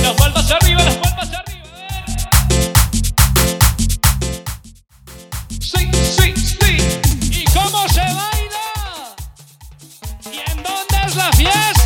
las palmas arriba, las palmas arriba. Sí, sí, sí. ¿Y cómo se baila? ¿Y en dónde es la fiesta?